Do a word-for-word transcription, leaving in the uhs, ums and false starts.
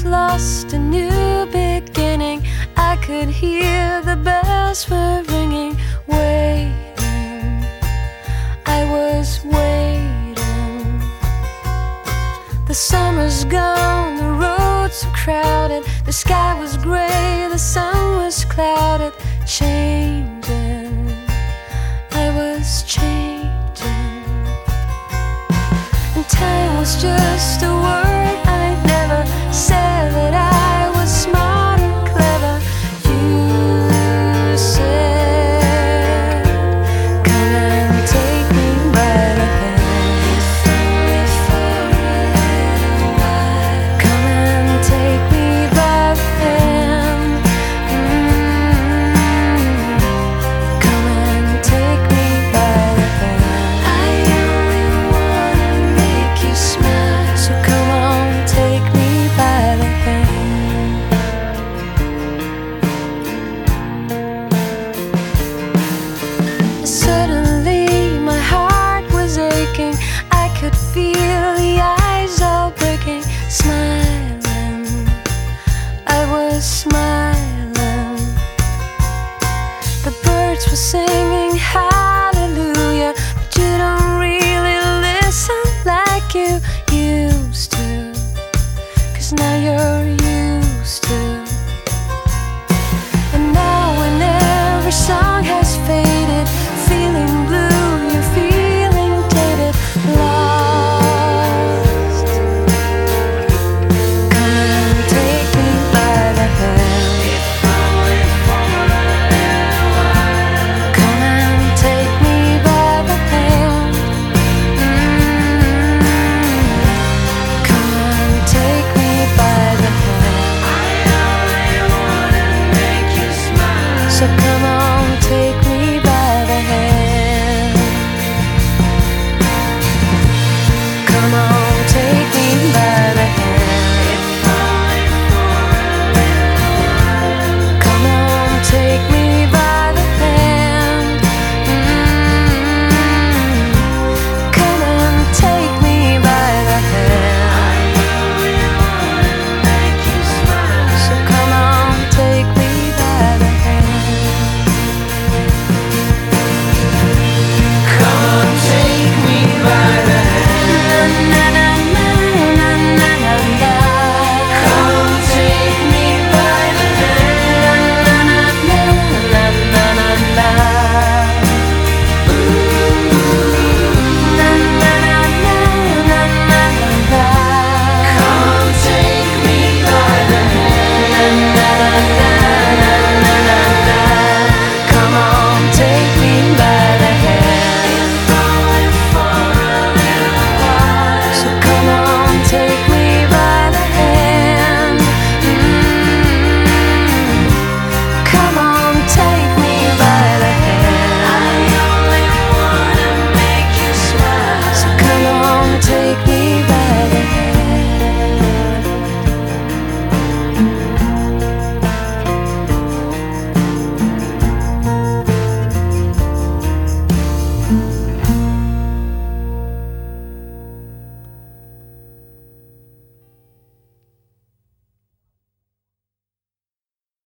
lost a new beginning. I could hear the bells were ringing. Waiting, I was waiting. The summer's gone, the roads are crowded. The sky was gray, the sun was clouded. Changing, I was changing. And time was just a word I never said, that I was smart and clever. You said, come and take me by the hand. Come and take me by the hand. Mm. Come and take me by the hand. I only wanna make you smile, so come on, take me by the hand. Suddenly